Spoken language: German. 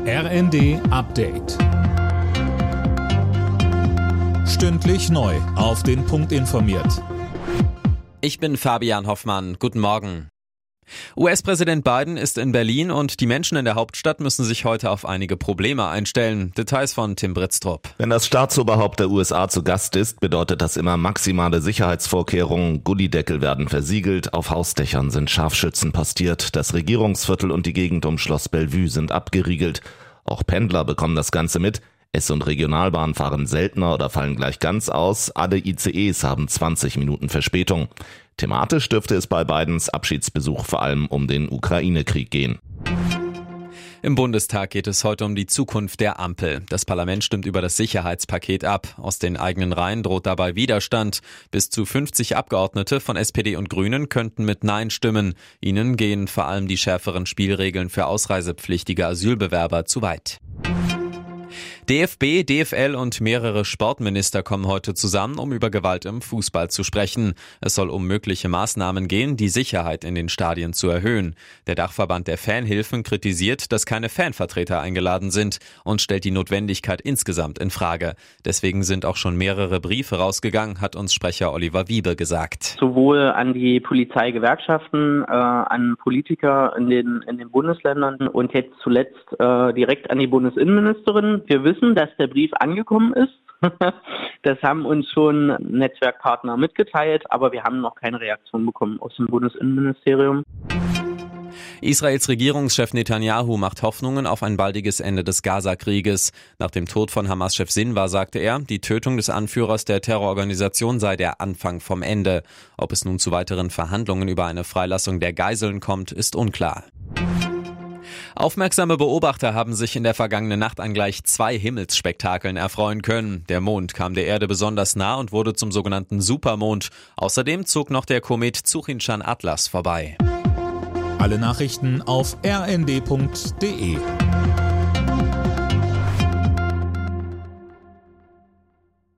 RND Update. Stündlich neu auf den Punkt informiert. Ich bin Fabian Hoffmann. Guten Morgen. US-Präsident Biden ist in Berlin und die Menschen in der Hauptstadt müssen sich heute auf einige Probleme einstellen. Details von Tim Britztrup. Wenn das Staatsoberhaupt der USA zu Gast ist, bedeutet das immer maximale Sicherheitsvorkehrungen. Gullideckel werden versiegelt, auf Hausdächern sind Scharfschützen postiert, das Regierungsviertel und die Gegend um Schloss Bellevue sind abgeriegelt. Auch Pendler bekommen das Ganze mit. S- und Regionalbahnen fahren seltener oder fallen gleich ganz aus. Alle ICEs haben 20 Minuten Verspätung. Thematisch dürfte es bei Bidens Abschiedsbesuch vor allem um den Ukraine-Krieg gehen. Im Bundestag geht es heute um die Zukunft der Ampel. Das Parlament stimmt über das Sicherheitspaket ab. Aus den eigenen Reihen droht dabei Widerstand. Bis zu 50 Abgeordnete von SPD und Grünen könnten mit Nein stimmen. Ihnen gehen vor allem die schärferen Spielregeln für ausreisepflichtige Asylbewerber zu weit. DFB, DFL und mehrere Sportminister kommen heute zusammen, um über Gewalt im Fußball zu sprechen. Es soll um mögliche Maßnahmen gehen, die Sicherheit in den Stadien zu erhöhen. Der Dachverband der Fanhilfen kritisiert, dass keine Fanvertreter eingeladen sind und stellt die Notwendigkeit insgesamt in Frage. Deswegen sind auch schon mehrere Briefe rausgegangen, hat uns Sprecher Oliver Wiebe gesagt. Sowohl an die Polizeigewerkschaften, an Politiker in den Bundesländern und jetzt zuletzt direkt an die Bundesinnenministerin. Wir wissen, dass der Brief angekommen ist. Das haben uns schon Netzwerkpartner mitgeteilt, aber wir haben noch keine Reaktion bekommen aus dem Bundesinnenministerium. Israels Regierungschef Netanyahu macht Hoffnungen auf ein baldiges Ende des Gaza-Krieges. Nach dem Tod von Hamas-Chef Sinwar sagte er, die Tötung des Anführers der Terrororganisation sei der Anfang vom Ende. Ob es nun zu weiteren Verhandlungen über eine Freilassung der Geiseln kommt, ist unklar. Aufmerksame Beobachter haben sich in der vergangenen Nacht an gleich 2 Himmelsspektakeln erfreuen können. Der Mond kam der Erde besonders nah und wurde zum sogenannten Supermond. Außerdem zog noch der Komet Tsuchinshan-Atlas vorbei. Alle Nachrichten auf rnd.de.